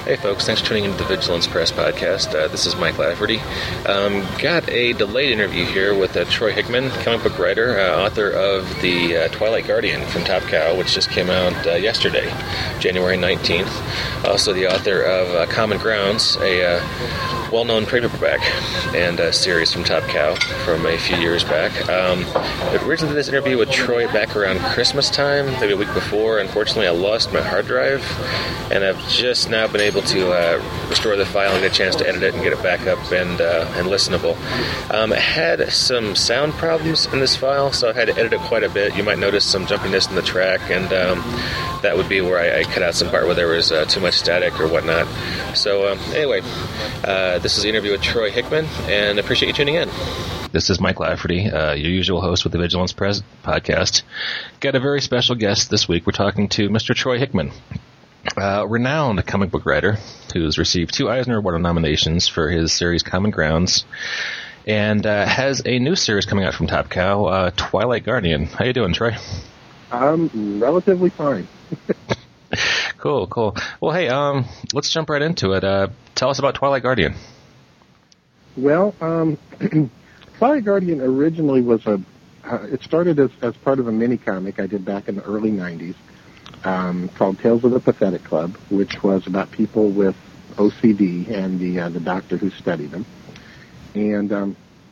Hey folks, thanks for tuning into the Vigilance Press podcast. This is Mike Lafferty. Got a delayed interview here with Troy Hickman, comic book writer, author of the Twilight Guardian from Top Cow, which just came out yesterday, January 19th. Also the author of Common Grounds, a well-known trade paperback and a series from Top Cow from a few years back. Originally did this interview with Troy back around Christmas time, maybe a week before. Unfortunately, I lost my hard drive, and I've just now been able to restore the file and get a chance to edit it and get it back up and listenable. I had some sound problems in this file, so I had to edit it quite a bit. You might notice some jumpiness in the track, and that would be where I cut out some part where there was too much static or whatnot. So anyway, this is the interview with Troy Hickman, and I appreciate you tuning in. This is Mike Lafferty, your usual host with the Vigilance Press podcast. Got a very special guest this week. We're talking to Mr. Troy Hickman, renowned comic book writer who's received 2 Eisner Award nominations for his series Common Grounds, and has a new series coming out from Top Cow, Twilight Guardian. How you doing, Troy? I'm relatively fine. Cool. Well, hey, let's jump right into it. Tell us about Twilight Guardian. Well, Twilight Guardian originally was it started as part of a mini-comic I did back in the early 90s called Tales of the Pathetic Club, which was about people with OCD and the doctor who studied them. And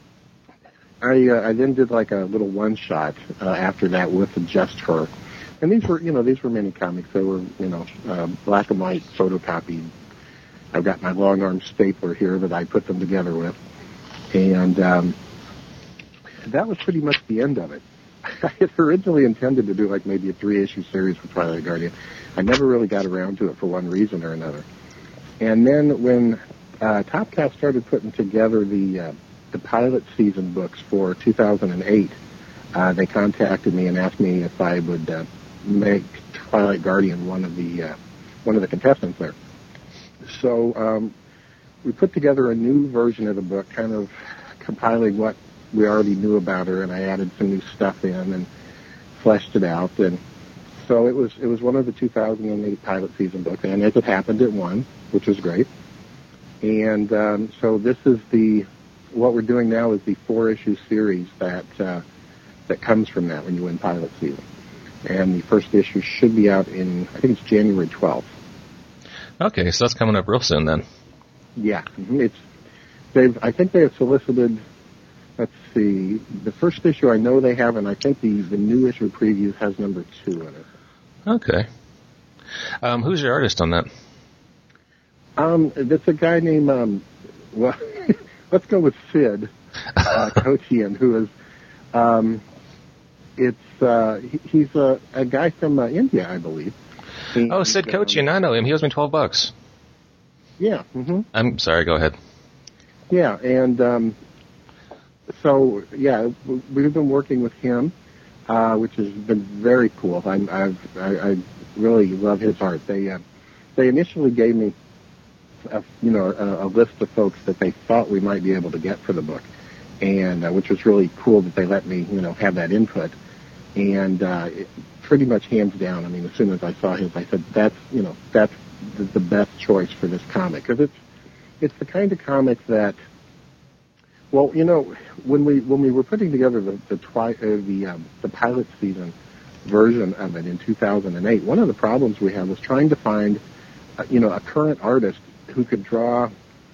I then did like a little one-shot after that with Just Her. And these were mini-comics. They were, black and white, photocopied. I've got my long-arm stapler here that I put them together with. And that was pretty much the end of it. I had originally intended to do like maybe a 3-issue series for Twilight Guardian. I never really got around to it for one reason or another. And then when Top Cow started putting together the pilot season books for 2008, they contacted me and asked me if I would make Twilight Guardian one of the contestants there. So we put together a new version of the book, kind of compiling what we already knew about her, and I added some new stuff in and fleshed it out. And so it was one of the 2008 pilot season books, and as it happened, it won, which was great. And so this is what we're doing now is the 4-issue series that comes from that when you win pilot season. And the first issue should be out I think it's January 12th. Okay, so that's coming up real soon then. Yeah, I think they have solicited. Let's see. The first issue I know they have, and I think the new issue preview has number 2 in it. Okay. Who's your artist on that? It's a guy named. Well, let's go with Sid Kochian, who is. He's a guy from India, I believe. And, Sid Kochian, I know him. He owes me $12. Yeah. Mm-hmm. I'm sorry. Go ahead. Yeah, and so yeah, we've been working with him, which has been very cool. I really love his art. They initially gave me a list of folks that they thought we might be able to get for the book, and which was really cool that they let me have that input. And pretty much hands down, I mean, as soon as I saw his, I said that's the best choice for this comic, because it's the kind of comic that, well, when we were putting together the pilot season version of it in 2008, one of the problems we had was trying to find a current artist who could draw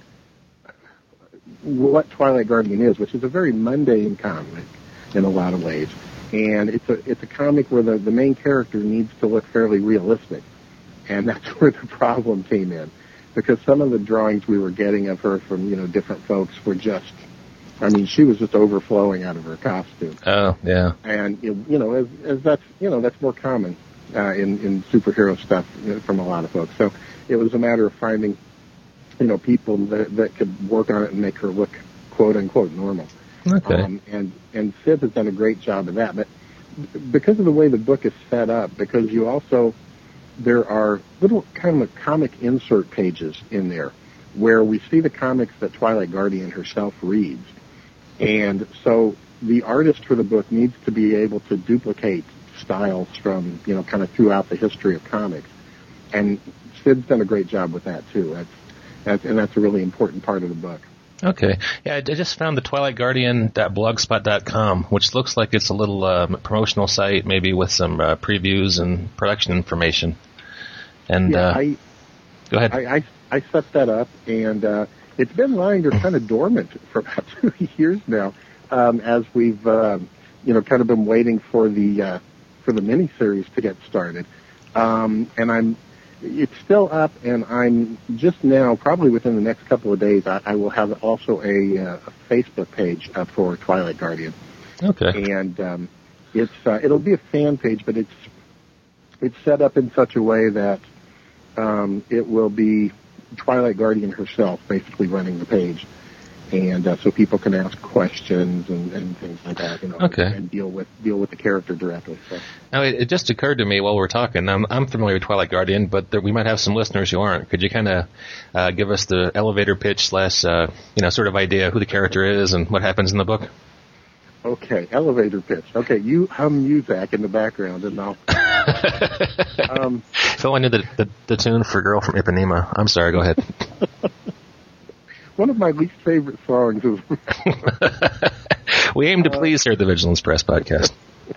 what Twilight Guardian is, which is a very mundane comic in a lot of ways. And it's a comic where the main character needs to look fairly realistic. And that's where the problem came in. Because some of the drawings we were getting of her from, different folks were just, I mean, she was just overflowing out of her costume. Oh, yeah. And, as that's more common in superhero stuff from a lot of folks. So it was a matter of finding, people that could work on it and make her look, quote unquote, normal. Okay. And Sid has done a great job of that. But because of the way the book is set up, because there are little kind of comic insert pages in there where we see the comics that Twilight Guardian herself reads. And so the artist for the book needs to be able to duplicate styles from, kind of throughout the history of comics. and Sid's done a great job with that too. That's a really important part of the book. Okay. Yeah, I just found the TwilightGuardian.blogspot.com, which looks like it's a little promotional site, maybe with some previews and production information. And go ahead. I set that up, and it's been lying there kind of dormant for about 2 years now, as we've kind of been waiting for the miniseries to get started. And it's still up, and I'm just now, probably within the next couple of days, I will have also a Facebook page up for Twilight Guardian. Okay. And it'll be a fan page, but it's set up in such a way that it will be Twilight Guardian herself basically running the page. And so people can ask questions and things like that, okay. And deal with the character directly. So. Now, it just occurred to me while we're talking. I'm familiar with Twilight Guardian, but we might have some listeners who aren't. Could you kind of give us the elevator pitch / sort of idea who the character is and what happens in the book? Okay, elevator pitch. Okay, you hum Muzak in the background, and I'll. If only I knew the tune for "Girl from Ipanema." I'm sorry. Go ahead. One of my least favorite songs is... We aim to please here at the Vigilance Press podcast.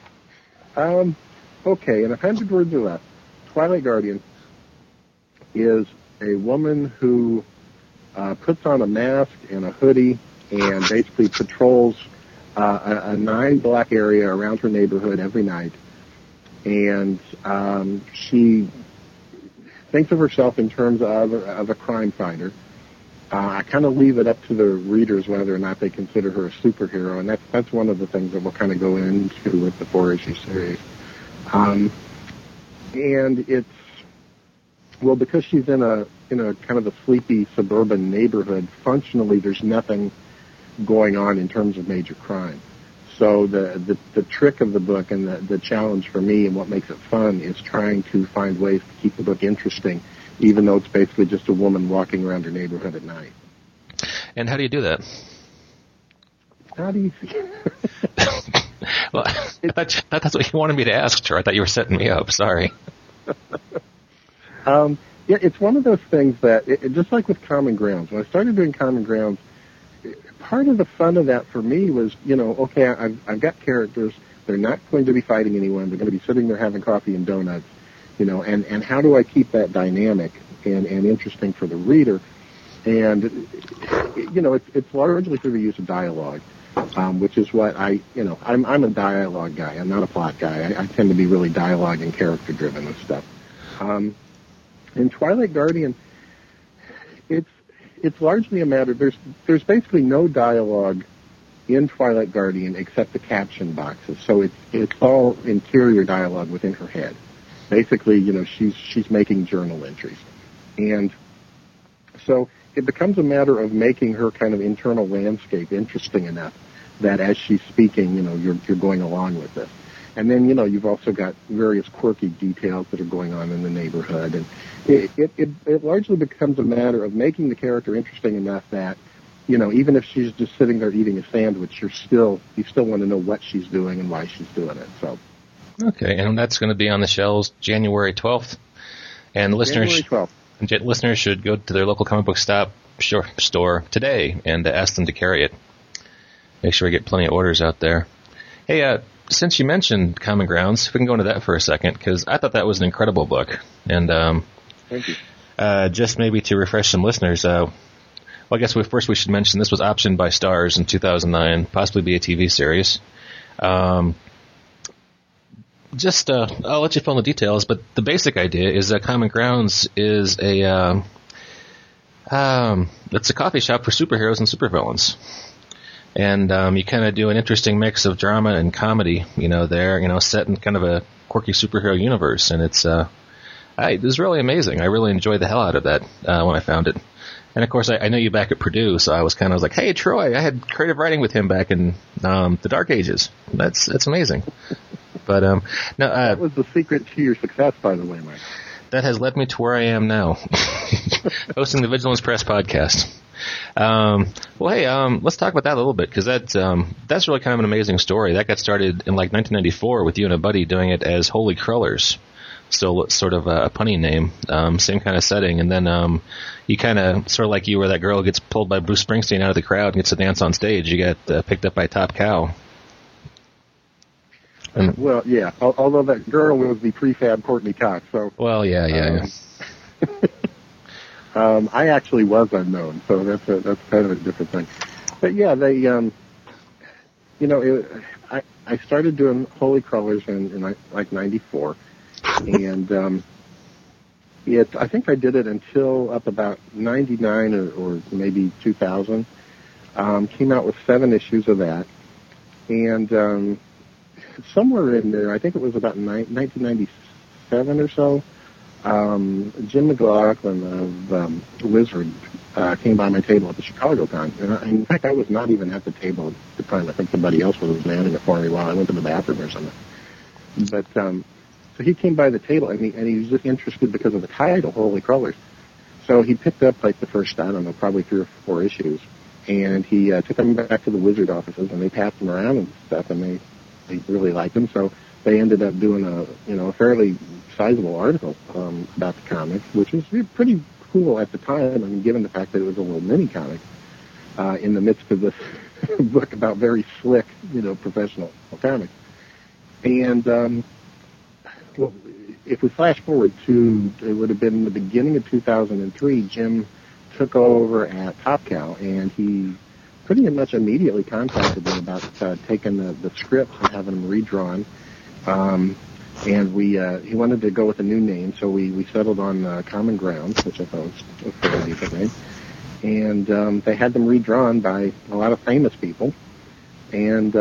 Okay, in 100 words or less, Twilight Guardian is a woman who puts on a mask and a hoodie and basically patrols a 9-block area around her neighborhood every night. And she thinks of herself in terms of a crime fighter. I kind of leave it up to the readers whether or not they consider her a superhero, and that's one of the things that we'll kind of go into with the 4-issue series. And it's, well, because she's in a kind of a sleepy suburban neighborhood, functionally there's nothing going on in terms of major crime. So the trick of the book and the challenge for me and what makes it fun is trying to find ways to keep the book interesting, even though it's basically just a woman walking around her neighborhood at night. And how do you do that? How do you... Well, that's what you wanted me to ask, Troy. I thought you were setting me up. Sorry. Yeah, it's one of those things that, just like with Common Grounds, when I started doing Common Grounds, part of the fun of that for me was, okay, I've got characters. They're not going to be fighting anyone. They're going to be sitting there having coffee and donuts. And how do I keep that dynamic and interesting for the reader? And, it's largely through the use of dialogue, which is what I'm a dialogue guy. I'm not a plot guy. I tend to be really dialogue and character driven with stuff. In Twilight Guardian, it's largely a matter, there's basically no dialogue in Twilight Guardian except the caption boxes. So it's all interior dialogue within her head. Basically, she's making journal entries. And so it becomes a matter of making her kind of internal landscape interesting enough that as she's speaking, you're going along with this. And then, you've also got various quirky details that are going on in the neighborhood. And it largely becomes a matter of making the character interesting enough that, even if she's just sitting there eating a sandwich, you still want to know what she's doing and why she's doing it. So. Okay, and that's going to be on the shelves January 12th. And listeners should go to their local comic book store today and ask them to carry it. Make sure we get plenty of orders out there. Hey, since you mentioned Common Grounds, if we can go into that for a second, because I thought that was an incredible book. And thank you. Just maybe to refresh some listeners, I guess first we should mention this was optioned by Starz in 2009, possibly be a TV series. I'll let you fill in the details, but the basic idea is that Common Grounds is it's a coffee shop for superheroes and supervillains. And you kind of do an interesting mix of drama and comedy, set in kind of a quirky superhero universe. And it was really amazing. I really enjoyed the hell out of that when I found it. And, of course, I know you back at Purdue, so I was like, hey, Troy, I had creative writing with him back in the Dark Ages. That's amazing. But no, that was the secret to your success, by the way, Mike. That has led me to where I am now, hosting the Vigilance Press podcast. Well, hey, let's talk about that a little bit, because that's really kind of an amazing story. That got started in 1994 with you and a buddy doing it as Holy Crullers. still sort of a punny name, same kind of setting. And then you kind of, sort of like you where that girl gets pulled by Bruce Springsteen out of the crowd and gets to dance on stage. You get picked up by Top Cow. Well, yeah, although that girl was the prefab Courtney Cox. So, well, yeah. I actually was unknown, so that's kind of a different thing. But yeah, they, I started doing Holy Crawlers in like 94, and I think I did it until up about 99 or maybe 2000. Came out with 7 issues of that, and somewhere in there, I think it was about 1997 or so. Jim McLaughlin of Wizard came by my table at the Chicago Con. And in fact, I was not even at the table at the time. I think somebody else was manning it for me while I went to the bathroom or something. But so he came by the table, and he was just interested because of the title, Holy Crawlers. So he picked up like the first, I don't know, probably 3 or 4 issues, and he took them back to the Wizard offices, and they passed them around and stuff, and they really liked them. So they ended up doing a fairly sizable article about the comics, which was pretty cool at the time. I mean, given the fact that it was a little mini comic in the midst of this book about very slick, professional comics. And well, if we flash forward to, it would have been the beginning of 2003, Jim took over at Top Cow, and he pretty much immediately contacted me about taking the scripts and having them redrawn. And he wanted to go with a new name, so we settled on Common Grounds, which I thought was a fairly decent name. And they had them redrawn by a lot of famous people. And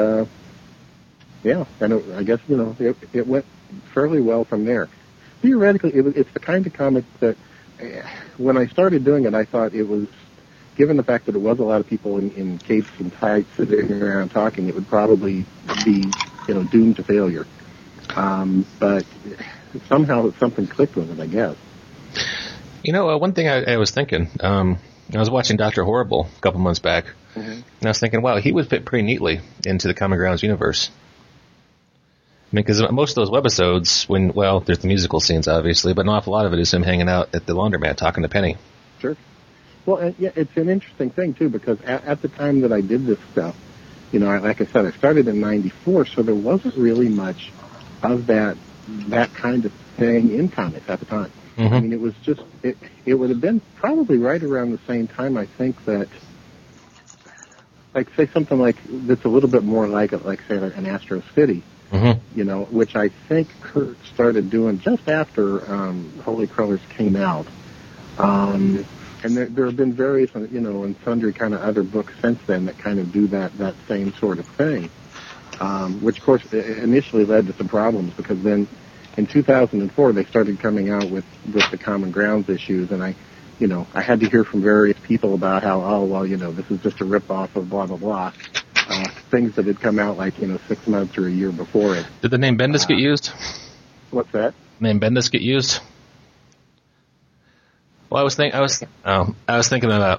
I guess it went fairly well from there. Theoretically, it's the kind of comic that when I started doing it, I thought it was, given the fact that it was a lot of people in capes and tights sitting around talking, it would probably be doomed to failure. But somehow something clicked with it, I guess. One thing I was thinking, I was watching Dr. Horrible a couple months back, and I was thinking, wow, he would fit pretty neatly into the Common Grounds universe. I mean, because most of those webisodes, there's the musical scenes, obviously, but an awful lot of it is him hanging out at the laundromat talking to Penny. Sure. Well, it's an interesting thing, too, because at the time that I did this stuff, like I said, I started in 94, so there wasn't really much of that kind of thing in comics at the time. Mm-hmm. I mean, it was just, it would have been probably right around the same time, I think, that, like, say something like, that's a little bit more like say, like an Astro City, which I think Kurt started doing just after Holy Crawlers came out. And there have been various, and sundry kind of other books since then that kind of do that same sort of thing. Which, of course, initially led to some problems, because then in 2004 they started coming out with the Common Grounds issues, and I had to hear from various people about how, this is just a rip-off of blah, blah, blah, things that had come out like, 6 months or a year before it. Did the name Bendis get used? What's that? Name Bendis get used? Well, I was thinking about,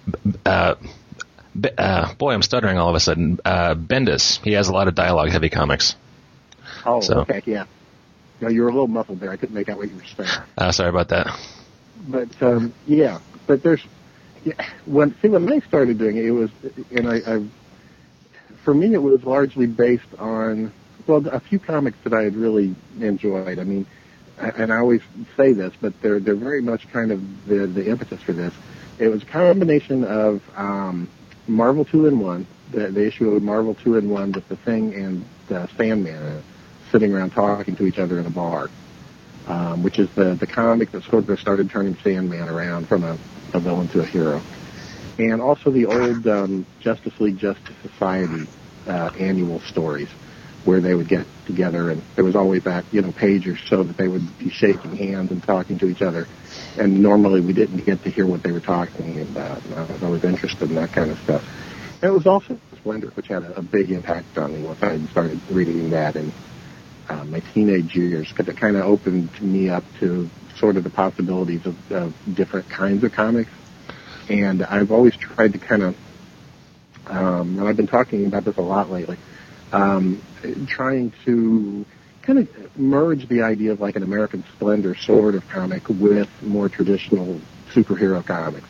boy, I'm stuttering all of a sudden. Bendis, he has a lot of dialogue-heavy comics. Oh, so. Okay, yeah. No, you were a little muffled there. I couldn't make out what you were saying. Sorry about that. But but there's, when I started doing it, it was, and for me, it was largely based on, a few comics that I had really enjoyed. I mean, and I always say this, but they're very much kind of the impetus for this. It was a combination of Marvel 2-in-1, the issue of Marvel 2-in-1 with the Thing and Sandman sitting around talking to each other in a bar, which is the comic that sort of started turning Sandman around from a villain to a hero. And also the old Justice League Justice Society annual stories, where they would get together, and there was always that, page or so that they would be shaking hands and talking to each other. And normally we didn't get to hear what they were talking about. And I was always interested in that kind of stuff. And it was also Splendor, which had a big impact on me once I started reading that in my teenage years, because it kind of opened me up to sort of the possibilities of different kinds of comics. And I've always tried to kind of, and I've been talking about this a lot lately, trying to kind of merge the idea of like an American Splendor sort of comic with more traditional superhero comics.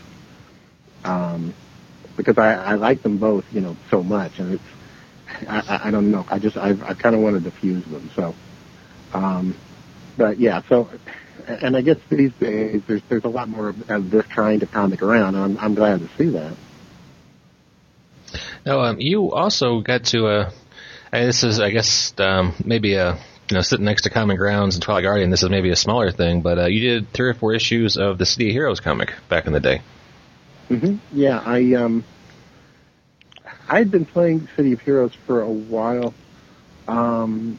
Because I like them both, so much, and it's, I don't know, I kind of wanted to fuse them, so, but yeah, so, and I guess these days there's a lot more of this kind of comic around, and I'm glad to see that. Now, you also got to, and this is, I guess, maybe sitting next to Common Grounds and Twilight Guardian, this is maybe a smaller thing, but you did 3 or 4 issues of the City of Heroes comic back in the day. Mm-hmm. Yeah, I'd been playing City of Heroes for a while, and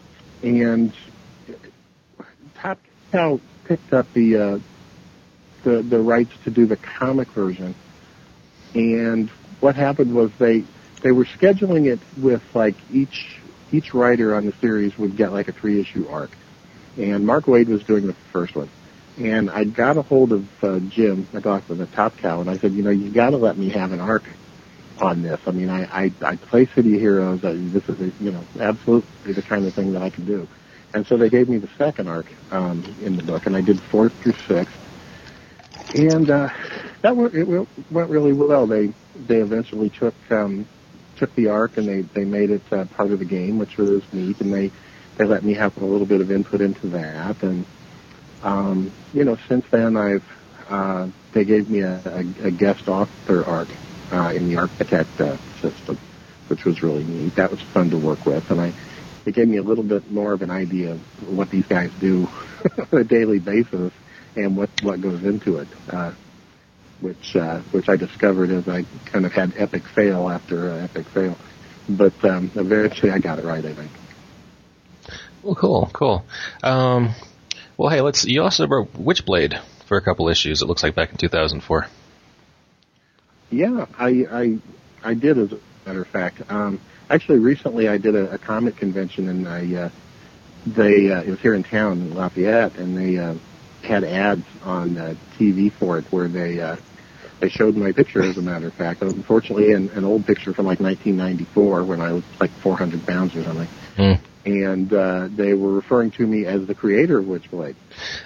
Top Cow picked up the rights to do the comic version, and what happened was they were scheduling it with like each writer on the series would get like a 3-issue arc, and Mark Waid was doing the first one. And I got a hold of Jim McLaughlin at Top Cow, and I said, you got to let me have an arc on this. I mean, I play City of Heroes. This is, absolutely the kind of thing that I can do. And so they gave me the second arc in the book, and I did 4 through 6. And it went really well. They eventually took the arc and they made it part of the game, which was neat, and they let me have a little bit of input into that. And since then they gave me a guest author arc in the Architect system, which was really neat. That was fun to work with, and it gave me a little bit more of an idea of what these guys do on a daily basis and what goes into it, which I discovered as I kind of had epic fail after epic fail. But eventually I got it right, I think. Well, cool. Well, hey, you also wrote Witchblade for a couple issues, it looks like, back in 2004. Yeah, I did, as a matter of fact. Actually, recently I did a comic convention, and it was here in town, in Lafayette, and they had ads on TV for it where they showed my picture, as a matter of fact. Unfortunately, an old picture from like 1994 when I was like 400 pounds or something. Mm. And they were referring to me as the creator of Witchblade.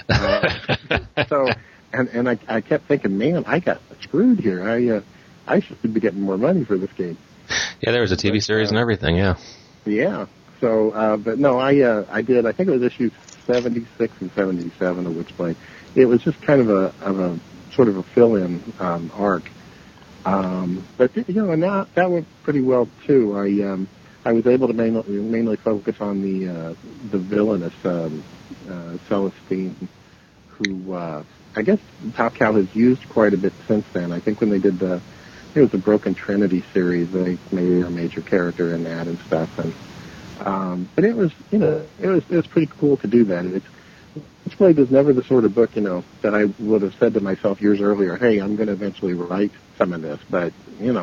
And I kept thinking, man, I got screwed here. I should be getting more money for this game. Yeah, there was a TV series and everything, yeah. Yeah. So, but no, I did, I think it was issues 76 and 77 of Witchblade. It was just kind of a sort of a fill-in arc. But, and that went pretty well, too. I was able to mainly focus on the villainous Celestine, who I guess Top Cow has used quite a bit since then. I think when they did the Broken Trinity series, they made a major character in that and stuff. And but it was it was pretty cool to do that. Witchblade was never the sort of book that I would have said to myself years earlier, hey, I'm going to eventually write some of this, but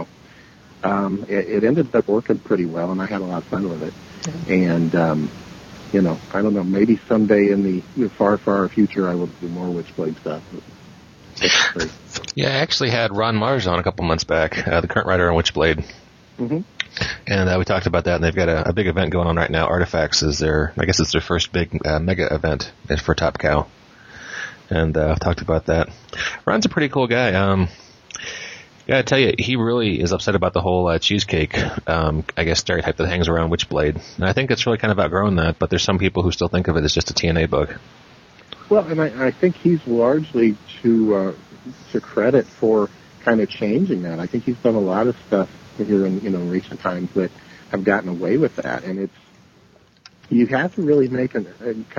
it ended up working pretty well, and I had a lot of fun with it. And, I don't know, maybe someday in the far, far future I will do more Witchblade stuff. Yeah, I actually had Ron Mars on a couple months back, the current writer on Witchblade. Mm-hmm. And we talked about that, and they've got a big event going on right now. Artifacts is I guess it's their first big mega event for Top Cow. And I've talked about that. Ron's a pretty cool guy. Yeah, I tell you, he really is upset about the whole cheesecake, I guess, stereotype that hangs around Witchblade. And I think it's really kind of outgrown that, but there's some people who still think of it as just a TNA book. Well, and I think he's largely to credit for kind of changing that. I think he's done a lot of stuff here in recent times that have gotten away with that, and you have to really make you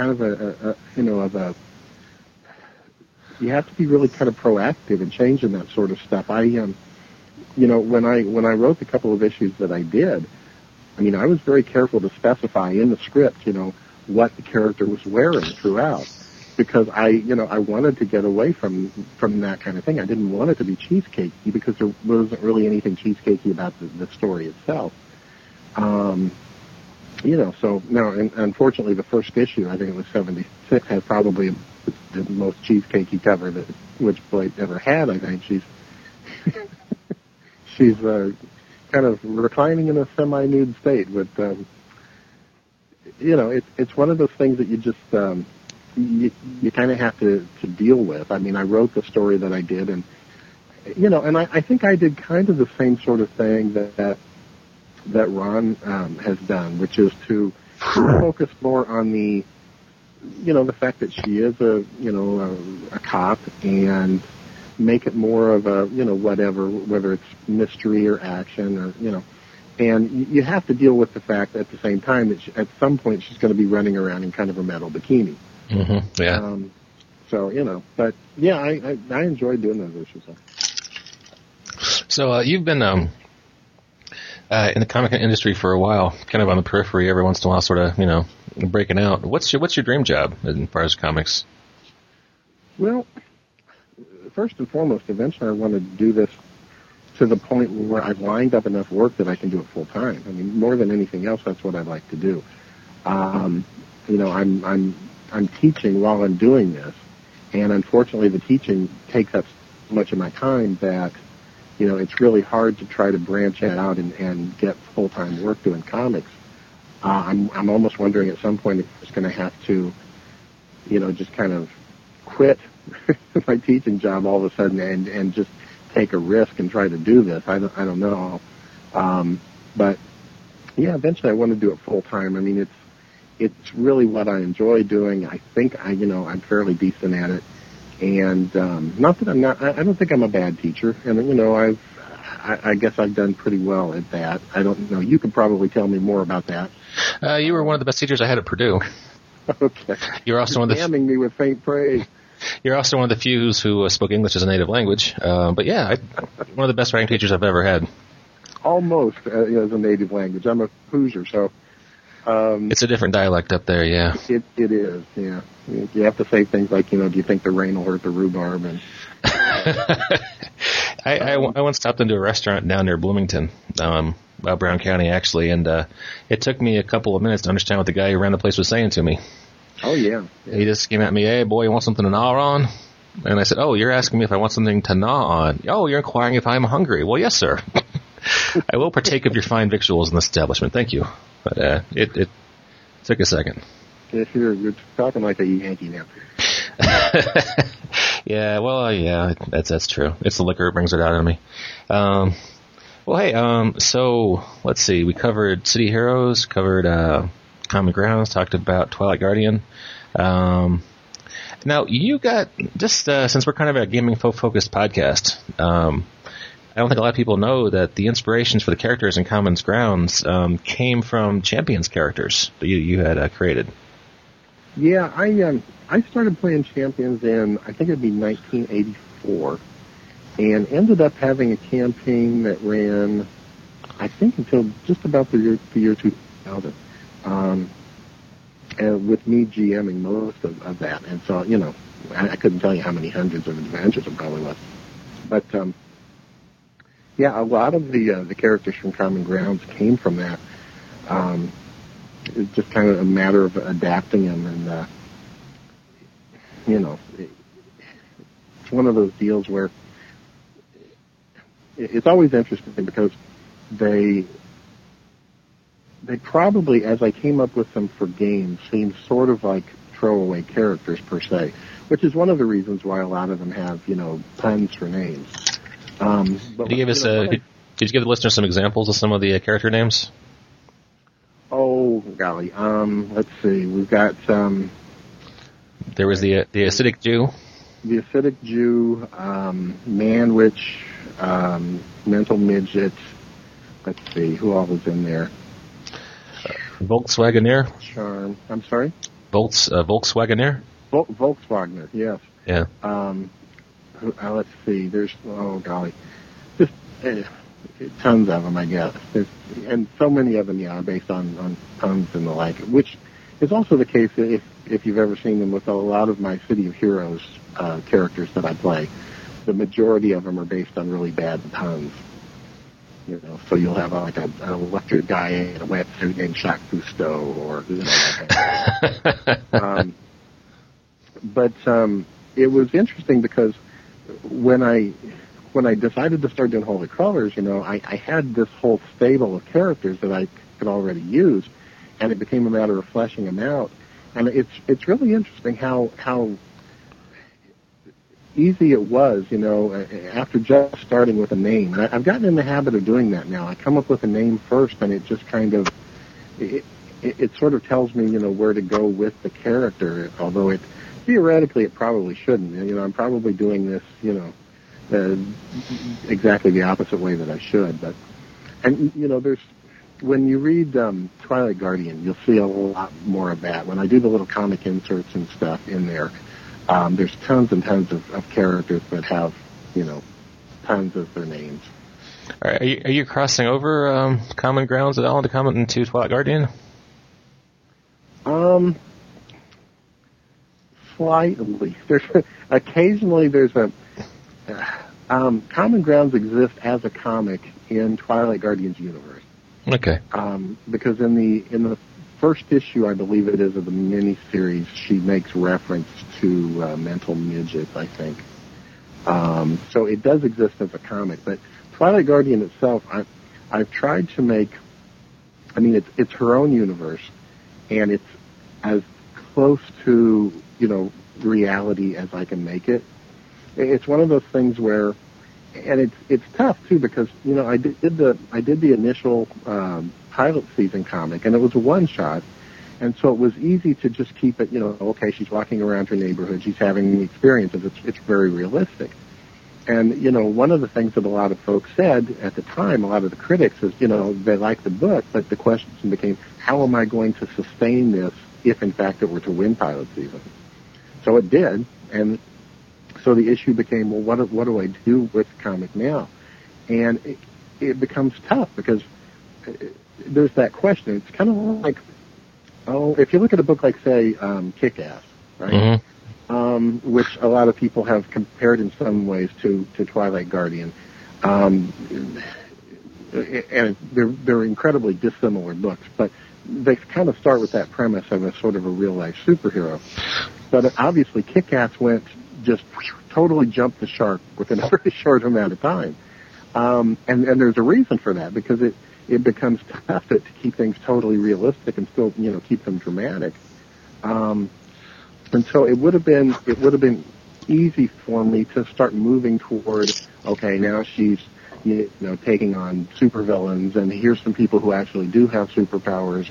have to be really kind of proactive in changing that sort of stuff. When I wrote the couple of issues that I did, I was very careful to specify in the script, what the character was wearing throughout, because I wanted to get away from that kind of thing. I didn't want it to be cheesecakey because there wasn't really anything cheesecakey about the story itself. So no, and unfortunately the first issue, I think it was 76, has probably the most cheesecakey cover that Witchblade ever had. I think she's kind of reclining in a semi-nude state with it's one of those things that you just you kind of have to deal with. I mean, I wrote the story that I did, and I think I did kind of the same sort of thing that Ron has done, which is to focus more on the fact that she is a cop, and make it more of a whether it's mystery or action or and you have to deal with the fact at the same time that at some point she's going to be running around in kind of a metal bikini. Mm-hmm. Yeah. But yeah, I enjoyed doing those issues. So you've been in the comic industry for a while, kind of on the periphery every once in a while, sort of breaking out. What's your dream job as far as comics? Well, first and foremost, eventually I want to do this to the point where I've lined up enough work that I can do it full time. I mean, more than anything else, that's what I'd like to do. I'm teaching while I'm doing this, and unfortunately, the teaching takes up so much of my time that it's really hard to try to branch out and get full time work doing comics. I'm almost wondering at some point if I'm just going to have to, just kind of quit my teaching job all of a sudden and just take a risk and try to do this. I don't know. But yeah, eventually I want to do it full time. I mean, it's really what I enjoy doing. I think I'm fairly decent at it. And not that I don't think I'm a bad teacher. And I guess I've done pretty well at that. I don't know. You could probably tell me more about that. You were one of the best teachers I had at Purdue. Okay. You're also one of the damning me with faint praise. You're also one of the few who spoke English as a native language. But yeah, one of the best writing teachers I've ever had. Almost as a native language. I'm a Hoosier, so. It's a different dialect up there, yeah. It is, yeah. You have to say things like, do you think the rain will hurt the rhubarb? And I once stopped into a restaurant down near Bloomington, Brown County actually, and it took me a couple of minutes to understand what the guy who ran the place was saying to me. Oh, yeah. He just came at me, "Hey, boy, you want something to gnaw on?" And I said, "Oh, you're asking me if I want something to gnaw on. Oh, you're inquiring if I'm hungry. Well, yes, sir. I will partake of your fine victuals in the establishment. Thank you." But it took a second. Yes, you're talking like a Yankee now. Yeah, well, yeah, that's true. It's the liquor that brings it out of me. Well, hey, so let's see. We covered City Heroes, covered Common Grounds, talked about Twilight Guardian. Now, you got, just since we're kind of a gaming-focused podcast, I don't think a lot of people know that the inspirations for the characters in Common Grounds came from Champions characters that you had created. Yeah, I started playing Champions in, I think it'd be 1984, and ended up having a campaign that ran, I think, until just about the year 2000. And with me GMing most of that. And so, I couldn't tell you how many hundreds of adventures it probably was. But, yeah, a lot of the characters from Common Grounds came from that. It's just kind of a matter of adapting them. And, it's one of those deals where it's always interesting because they probably, as I came up with them for games, seemed sort of like throwaway characters per se, which is one of the reasons why a lot of them have, puns for names. Could you give us could you give the listeners some examples of some of the character names? Oh, golly. Let's see. We've got there was the Acidic Jew. The Acidic Jew, Manwich, Mental Midget. Let's see. Who all was in there? Volkswagener. Charm. I'm sorry? Volkswagener? Volkswagener, yes. Yeah. Let's see. There's, oh, golly. Just tons of them, I guess. And so many of them, are based on puns and the like, which is also the case if you've ever seen them with a lot of my City of Heroes characters that I play. The majority of them are based on really bad puns. So you'll have like an electric guy in a wetsuit named Jacques Cousteau, or but it was interesting because when I decided to start doing Holy Colors, I had this whole stable of characters that I could already use, and it became a matter of fleshing them out. And it's really interesting how easy it was, after just starting with a name. And I've gotten in the habit of doing that now. I come up with a name first, and it just kind of it sort of tells me, where to go with the character. Although theoretically it probably shouldn't. I'm probably doing this, exactly the opposite way that I should. But there's when you read Twilight Guardian, you'll see a lot more of that. When I do the little comic inserts and stuff in there, there's tons and tons of characters that have, tons of their names. All right, are you crossing over common grounds at all into Twilight Guardian? Slightly. Occasionally there's common grounds exist as a comic in Twilight Guardian's universe. Okay. Because in the first issue, I believe it is, of the miniseries, she makes reference to mental midgets, I think. So it does exist as a comic, but Twilight Guardian itself, I've tried to make. I mean, it's her own universe, and it's as close to reality as I can make it. It's one of those things where, and it's tough too, because I did the initial pilot season comic, and it was a one shot, and so it was easy to just keep it. Okay, she's walking around her neighborhood, she's having experiences. It's very realistic. And, one of the things that a lot of folks said at the time, a lot of the critics, is, they liked the book, but the question became, how am I going to sustain this if, in fact, it were to win pilot season? So it did, and so the issue became, well, what do I do with the comic now? And it becomes tough, because there's that question. It's kind of like, if you look at a book like, say, Kick-Ass, right? Mm-hmm. Which a lot of people have compared in some ways to Twilight Guardian. And they're incredibly dissimilar books, but they kind of start with that premise of a sort of a real-life superhero. But obviously Kick-Ass totally jumped the shark within a very short amount of time. And there's a reason for that, because it becomes tough to keep things totally realistic and still, keep them dramatic. And so it would have been easy for me to start moving toward, okay, now she's, taking on supervillains, and here's some people who actually do have superpowers,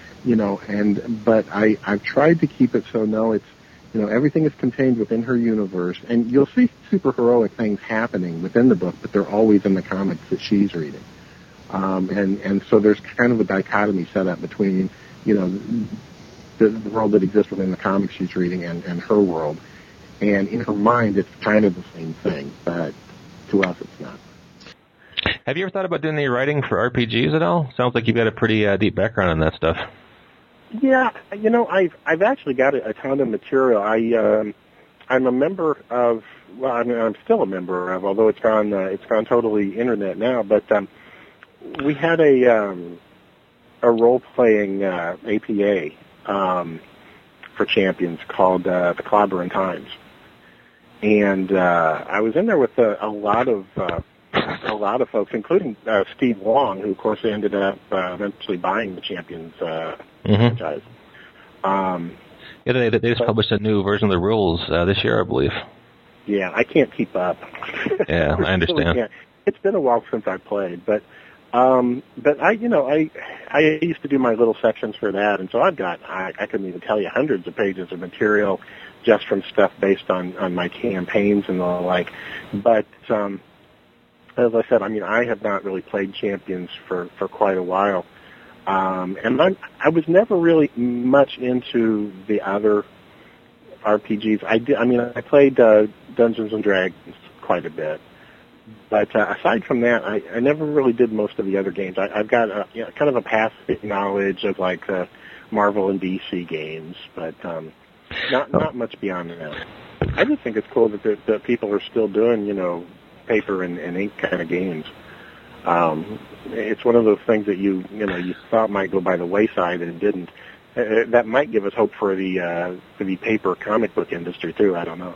but I've tried to keep it so no, it's, everything is contained within her universe, and you'll see superheroic things happening within the book, but they're always in the comics that she's reading. And so there's kind of a dichotomy set up between, the world that exists within the comics she's reading and her world. And in her mind, it's kind of the same thing, but to us, it's not. Have you ever thought about doing any writing for RPGs at all? Sounds like you've got a pretty deep background in that stuff. Yeah, I've actually got a ton of material. I'm a member of, well, I'm still a member of, although it's gone totally internet now, but we had a role-playing APA for Champions called the Clobberin' Times, and I was in there with a lot of folks, including Steve Wong, who of course ended up eventually buying the Champions franchise. Yeah, they just published a new version of the rules this year, I believe. Yeah, I can't keep up. Yeah, I understand. Really, it's been a while since I played, but I used to do my little sections for that, and so I couldn't even tell you hundreds of pages of material just from stuff based on my campaigns and the like. But as I said, I have not really played Champions for quite a while, and I was never really much into the other RPGs. I played Dungeons and Dragons quite a bit. But aside from that, I never really did most of the other games. I've got kind of a passive knowledge of like Marvel and DC games, but not much beyond that. I just think it's cool that people are still doing paper and ink kind of games. It's one of those things that you thought might go by the wayside and didn't. That might give us hope for the paper comic book industry too. I don't know.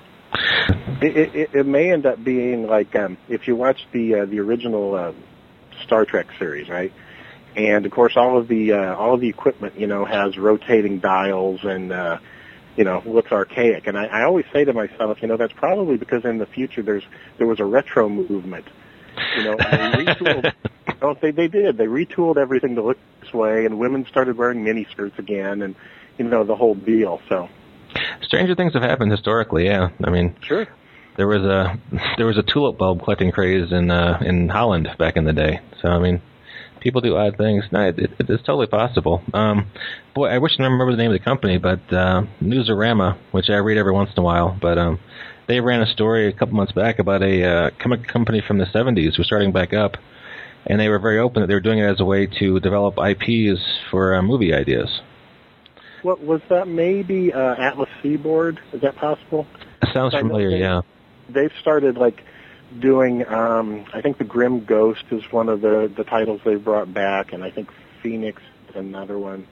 It may end up being like if you watch the original Star Trek series, right? And of course, all of the equipment, has rotating dials and looks archaic. And I always say to myself, that's probably because in the future there was a retro movement. And they retooled. Oh, they did. They retooled everything to look this way, and women started wearing miniskirts again, and the whole deal. So, stranger things have happened historically. Yeah, I mean, sure. There was a tulip bulb collecting craze in Holland back in the day. So I mean, people do odd things. No, it's totally possible. Boy, I wish I remember the name of the company, but Newsarama, which I read every once in a while, but they ran a story a couple months back about a comic company from the 70s who was starting back up, and they were very open that they were doing it as a way to develop IPs for movie ideas. What was that? Maybe Atlas Seaboard? Is that possible? Sounds familiar, yeah. They've started doing. I think The Grim Ghost is one of the titles they've brought back, and I think Phoenix is another one.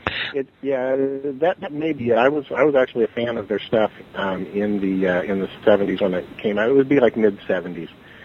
That may be it. I was actually a fan of their stuff in the 70s when it came out. It would be like mid 70s,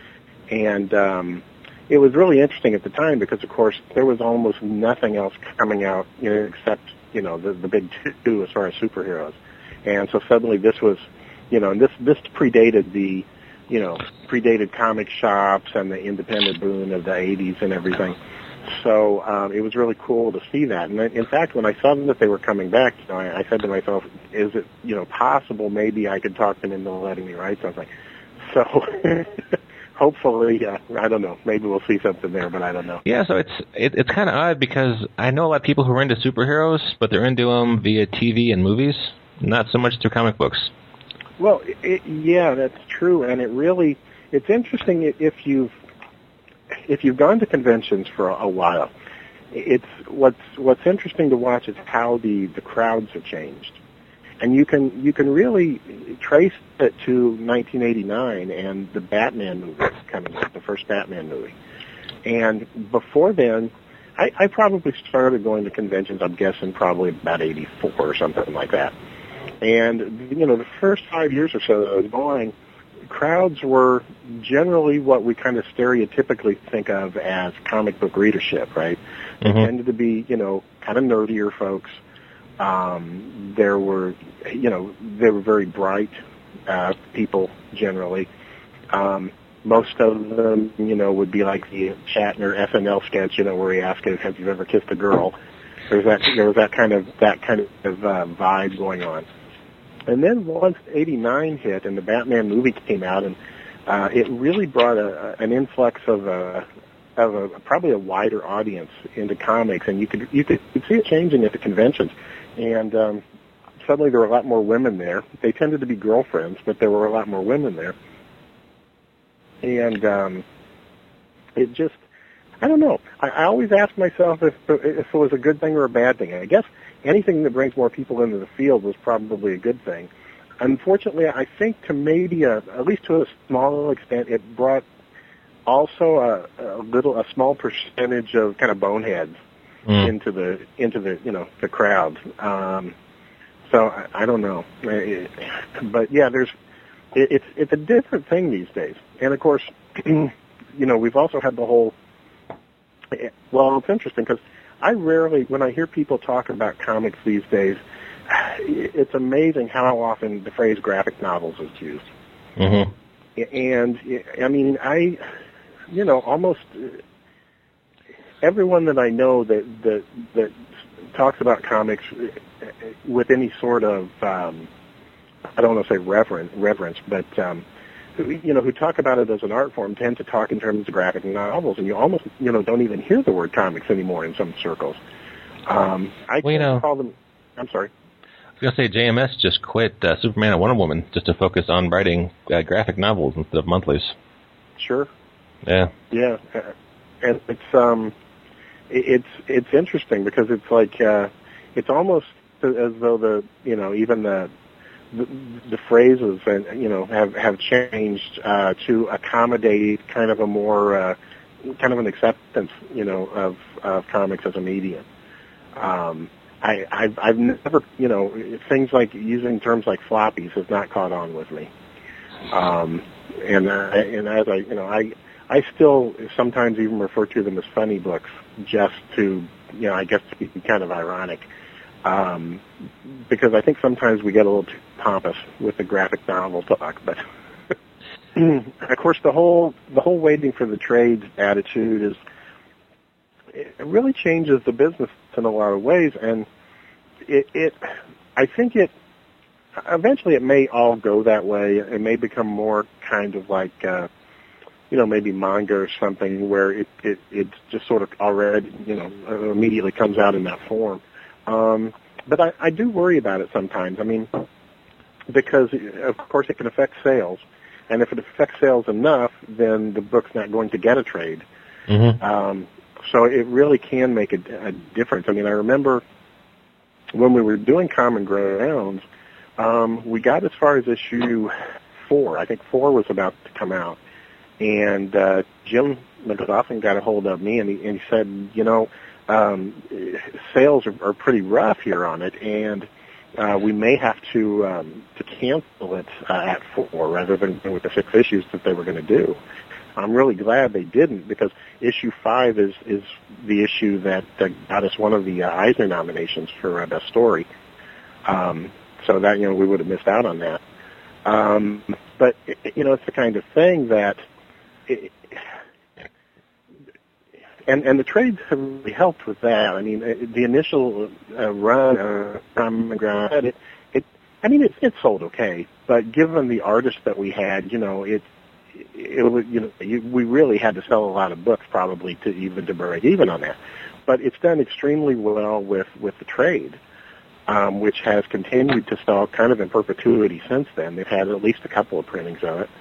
and it was really interesting at the time because, of course, there was almost nothing else coming out, except the big two as far as superheroes, and so suddenly this was, and this predated the, predated comic shops and the independent boom of the 80s and everything. So it was really cool to see that. And in fact, when I saw that they were coming back, I said to myself, is it possible maybe I could talk them into letting me write something? So hopefully, I don't know, maybe we'll see something there, but I don't know. Yeah, so it's kind of odd because I know a lot of people who are into superheroes, but they're into them via TV and movies, not so much through comic books. Well, yeah, that's true, and it's interesting if you've gone to conventions for a while. It's what's interesting to watch is how the crowds have changed, and you can really trace it to 1989 and the Batman movie coming out, the first Batman movie, and before then, I probably started going to conventions. I'm guessing probably about 84 or something like that. And, the first 5 years or so that I was going, crowds were generally what we kind of stereotypically think of as comic book readership, right? They tended to be, kind of nerdier folks. They were very bright people generally. Most of them, would be like the Shatner SNL sketch, where he asked, "Have you ever kissed a girl?" There was that kind of vibe going on. And then once '89 hit and the Batman movie came out, and it really brought an influx of probably a wider audience into comics, and you could see it changing at the conventions. And suddenly there were a lot more women there. They tended to be girlfriends, but there were a lot more women there. And it just, I don't know. I always ask myself if it was a good thing or a bad thing. I guess anything that brings more people into the field was probably a good thing. Unfortunately, I think to maybe at least to a small extent, it brought also a small percentage of kind of boneheads into the the crowd. So I don't know, but yeah, it's a different thing these days. And of course, we've also had the whole. Well, it's interesting because I rarely, when I hear people talk about comics these days, it's amazing how often the phrase graphic novels is used. Mm-hmm. And I mean, almost everyone that I know that talks about comics with any sort of, I don't want to say reverence, but who talk about it as an art form tend to talk in terms of graphic novels, and you almost don't even hear the word comics anymore in some circles. I can't call them. I'm sorry. I was going to say JMS just quit Superman and Wonder Woman just to focus on writing graphic novels instead of monthlies. Sure. Yeah. Yeah, and it's interesting because it's like it's almost as though even the phrases have changed to accommodate kind of a more kind of an acceptance of comics as a medium. I've never things like using terms like floppies has not caught on with me. And as I still sometimes even refer to them as funny books, just to, I guess to be kind of ironic, because I think sometimes we get a little too pompous with the graphic novel talk. But of course, the whole waiting for the trades attitude it really changes the business in a lot of ways, and I think eventually it may all go that way. It may become more kind of like, maybe manga or something where it just sort of already, immediately comes out in that form. But I do worry about it sometimes. I mean, because of course it can affect sales, and if it affects sales enough, then the book's not going to get a trade. Mm-hmm. So it really can make a difference. I mean, I remember when we were doing Common Grounds, we got as far as issue 4. I think 4 was about to come out. And Jim McLaughlin got a hold of me, and he said, sales are pretty rough here on it, and we may have to cancel it at 4 rather than with the 6 issues that they were going to do. I'm really glad they didn't, because issue 5 is the issue that got us one of the Eisner nominations for Best Story. So that, we would have missed out on that. But, it's the kind of thing that, and the trades have really helped with that. I mean, the initial run Common Ground, it sold okay, but given the artists that we had, we really had to sell a lot of books probably to break even on that. But it's done extremely well with the trade, which has continued to sell kind of in perpetuity since then. They've had at least a couple of printings of it.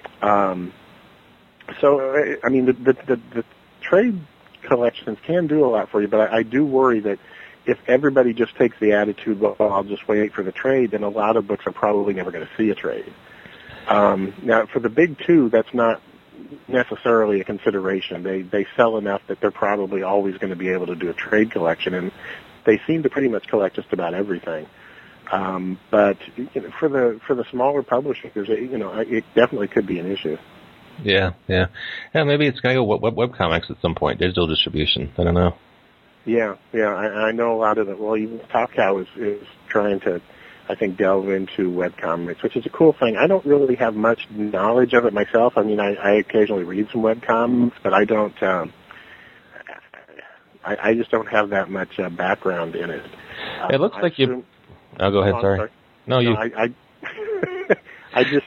So, I mean, the trade collections can do a lot for you, but I do worry that if everybody just takes the attitude, well, I'll just wait for the trade, then a lot of books are probably never going to see a trade. Now, for the big two, that's not necessarily a consideration. They sell enough that they're probably always going to be able to do a trade collection, and they seem to pretty much collect just about everything. But for the smaller publishers, it definitely could be an issue. Yeah. Maybe it's going to go webcomics at some point, digital distribution. I don't know. Yeah. I know a lot of it. Well, even Top Cow is trying to, I think, delve into webcomics, which is a cool thing. I don't really have much knowledge of it myself. I mean, I occasionally read some webcomics, but I don't. I just don't have that much background in it. It looks like you. Oh, go ahead. Sorry. No, you. I just.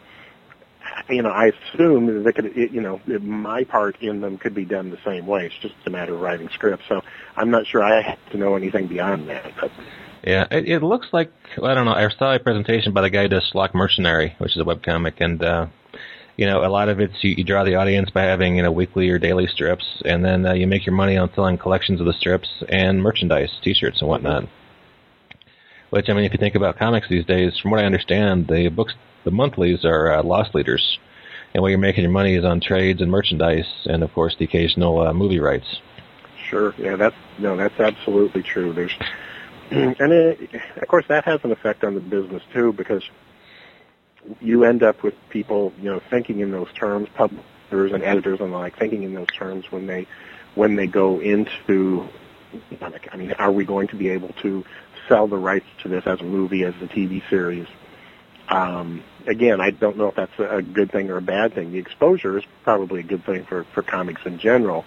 I assume that my part in them could be done the same way. It's just a matter of writing scripts. So I'm not sure I have to know anything beyond that. But. Yeah, it looks like, I don't know, I saw a presentation by the guy who does Schlock Mercenary, which is a webcomic, and, a lot of it's you draw the audience by having, weekly or daily strips, and then you make your money on selling collections of the strips and merchandise, T-shirts and whatnot. Which, if you think about comics these days, from what I understand, the monthlies are loss leaders, and where you're making your money is on trades and merchandise, and, of course, the occasional movie rights. Sure, yeah, that's absolutely true. And of course, that has an effect on the business too, because you end up with people, thinking in those terms, publishers and editors and the like, thinking in those terms when they go into. I mean, are we going to be able to sell the rights to this as a movie, as a TV series? Again, I don't know if that's a good thing or a bad thing. The exposure is probably a good thing for comics in general.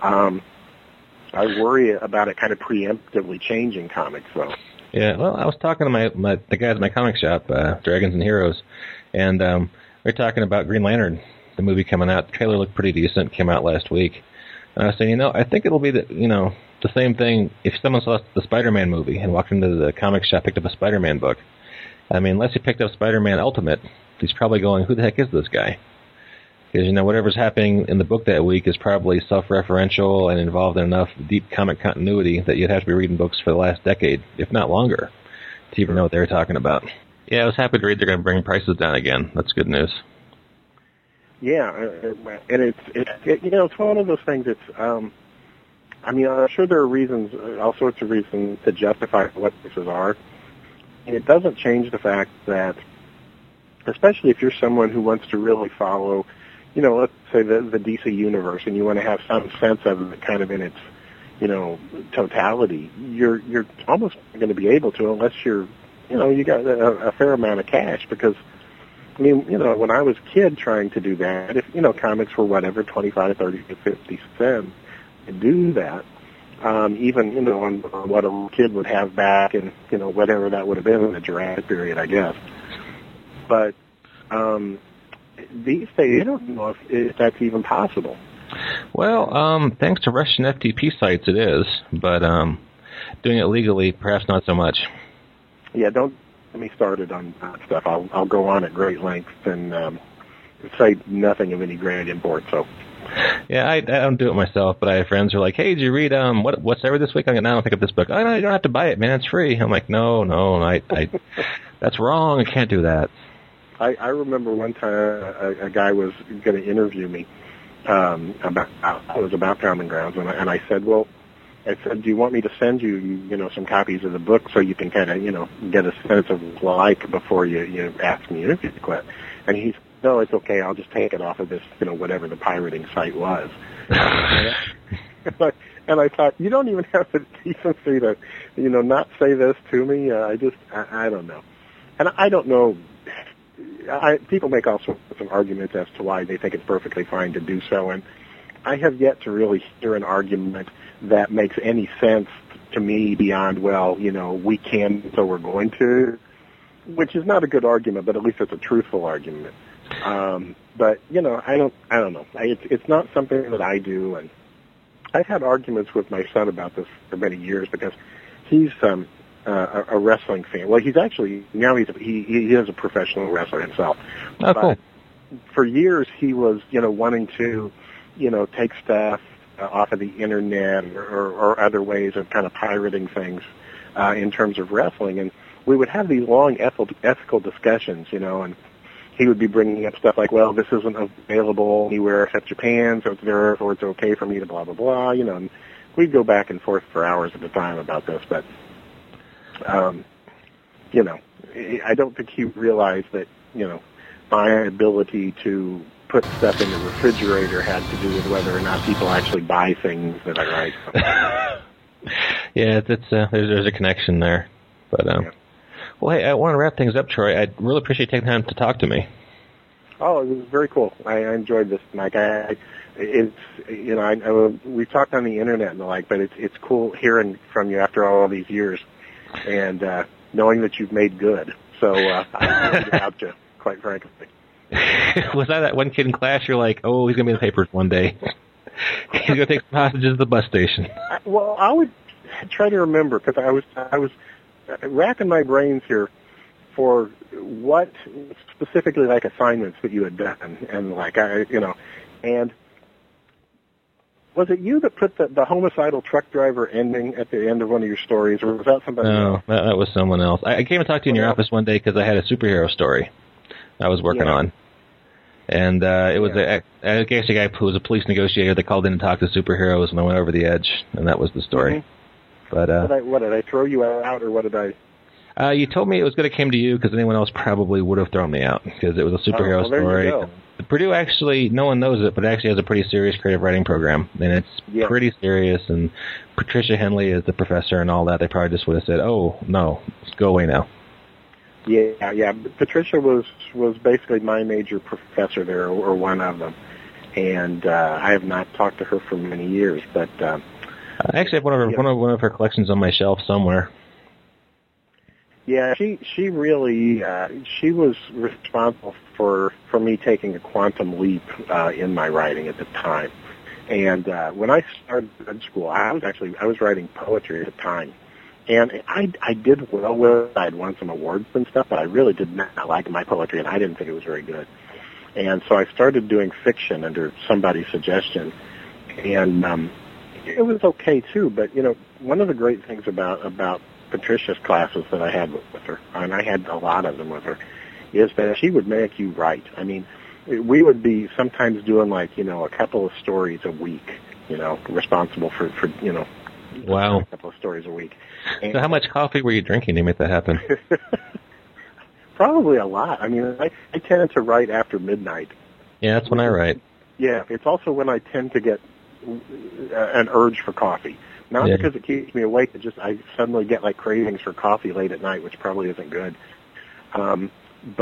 I worry about it kind of preemptively changing comics, though. Yeah, well, I was talking to the guys at my comic shop, Dragons and Heroes, and we were talking about Green Lantern, the movie coming out. The trailer looked pretty decent, came out last week. And I was saying, I think it'll be the same thing if someone saw the Spider-Man movie and walked into the comic shop, picked up a Spider-Man book. Unless he picked up Spider-Man Ultimate, he's probably going, who the heck is this guy? Because, whatever's happening in the book that week is probably self-referential and involved in enough deep comic continuity that you'd have to be reading books for the last decade, if not longer, to even know what they were talking about. Yeah, I was happy to read they're going to bring prices down again. That's good news. Yeah, and it's one of those things. I'm sure there are reasons, all sorts of reasons to justify what prices are. And it doesn't change the fact that, especially if you're someone who wants to really follow, let's say the DC universe, and you want to have some sense of it kind of in its, totality, you're almost going to be able to, unless you got a fair amount of cash, because, when I was a kid trying to do that, if, comics were whatever, 25, 30, 50 cents to do that, even, on what a kid would have back in, whatever that would have been in the Jurassic period, I guess. But these days, I don't know if that's even possible. Well, thanks to Russian FTP sites, it is, but doing it legally, perhaps not so much. Yeah, don't get me started on that stuff. I'll go on at great lengths and say nothing of any great import. So. Yeah, I don't do it myself, but I have friends who are like, "Hey, did you read what's ever this week?" I'm like, "No, I don't pick up this book." "Oh, no, you don't have to buy it, man. It's free." I'm like, "No, I that's wrong. I can't do that." I remember one time a guy was going to interview me about Common Grounds, and I said, "Well," I said, "do you want me to send you, some copies of the book so you can kind of, get a sense of like before you ask me to interview the?" And he said, "No, it's okay. I'll just take it off of this, whatever the pirating site was." And I thought, you don't even have the decency to, not say this to me. I don't know. And I don't know. People make all sorts of arguments as to why they think it's perfectly fine to do so, and I have yet to really hear an argument that makes any sense to me beyond, well, we can, so we're going to, which is not a good argument, but at least it's a truthful argument. But I don't know. It's not something that I do, and I've had arguments with my son about this for many years because he's a wrestling fan. Well, he's actually now he is a professional wrestler himself. Oh, cool. But for years he was wanting to take stuff off of the internet or other ways of kind of pirating things in terms of wrestling, and we would have these long ethical discussions, and he would be bringing up stuff like, well, this isn't available anywhere except Japan, so therefore it's okay for me to blah, blah, blah, and we'd go back and forth for hours at a time about this, but, I don't think he realized that, my ability to put stuff in the refrigerator had to do with whether or not people actually buy things that I write. Yeah, there's a connection there, but, yeah. Well, hey, I want to wrap things up, Troy. I really appreciate you taking time to talk to me. Oh, it was very cool. I enjoyed this, Mike. We've talked on the internet and the like, but it's cool hearing from you after all these years and knowing that you've made good. So I'm proud to, quite frankly. Was I that one kid in class? You're like, oh, he's gonna be in the papers one day. He's gonna take some hostages at the bus station. Well, I would try to remember because I was racking my brains here for what specifically like assignments that you had done, and like and was it you that put the homicidal truck driver ending at the end of one of your stories, or was that somebody else? No, that was someone else. I came and talked to you in your office one day because I had a superhero story I was working on. And it was I guess a guy who was a police negotiator that called in to talk to superheroes, and I went over the edge, and that was the story. Mm-hmm. But what did I throw you out, or what did I? You told me it was good it came to you because anyone else probably would have thrown me out because it was a superhero story. You go. Purdue actually, no one knows it, but it actually has a pretty serious creative writing program, and it's pretty serious. And Patricia Henley is the professor and all that. They probably just would have said, "Oh no, go away now." Yeah. Patricia was basically my major professor there, or one of them, and I have not talked to her for many years. But I actually have one of her collections on my shelf somewhere. Yeah, she really she was responsible for me taking a quantum leap in my writing at the time. And when I started grad school, I was writing poetry at the time. And I did well with it. I had won some awards and stuff, but I really did not like my poetry, and I didn't think it was very good. And so I started doing fiction under somebody's suggestion. And it was okay, too. But, one of the great things about Patricia's classes that I had with her, and I had a lot of them with her, is that she would make you write. I mean, we would be sometimes doing a couple of stories a week, responsible for wow, a couple of stories a week. And so how much coffee were you drinking to make that happen? Probably a lot. I mean, I tended to write after midnight. Yeah, that's when I write. Yeah, it's also when I tend to get an urge for coffee. Not because it keeps me awake, I suddenly get like cravings for coffee late at night, which probably isn't good. And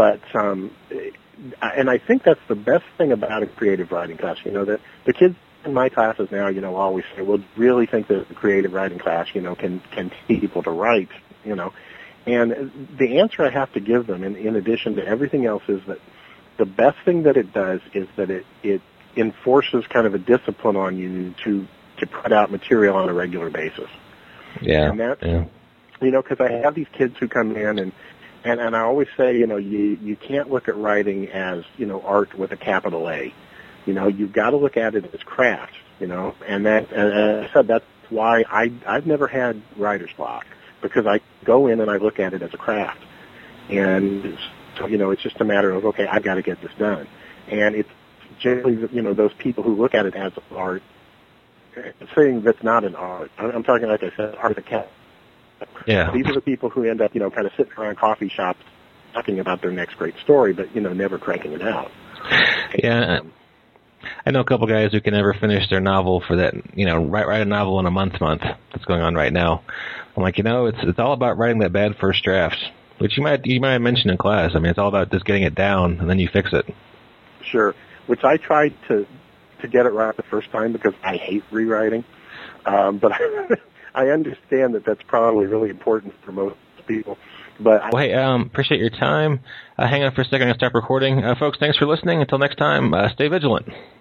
I think that's the best thing about a creative writing class. That the kids in my classes now, always say, well, really think that the creative writing class, can teach people to write, And the answer I have to give them, in addition to everything else, is that the best thing that it does is that it enforces kind of a discipline on you to put out material on a regular basis. Yeah. And that's, because I have these kids who come in and I always say, you can't look at writing as, art with a capital A. You've got to look at it as craft, and that, as I said, that's why I've never had writer's block, because I go in and I look at it as a craft. And so, it's just a matter of, okay, I've got to get this done. And it's generally, those people who look at it as art, saying that's not an art. I'm talking, like I said, art of the cat. Yeah. These are the people who end up, kind of sitting around coffee shops talking about their next great story, but, never cranking it out. Yeah. I know a couple guys who can never finish their novel for that, write a novel in a month that's going on right now. I'm like, it's all about writing that bad first draft, which you might have mentioned in class. I mean, it's all about just getting it down and then you fix it. Sure. Which I tried to get it right the first time because I hate rewriting. But I understand that that's probably really important for most people. But hey, appreciate your time. Hang on for a second. I'm going to stop recording. Folks, thanks for listening. Until next time, stay vigilant.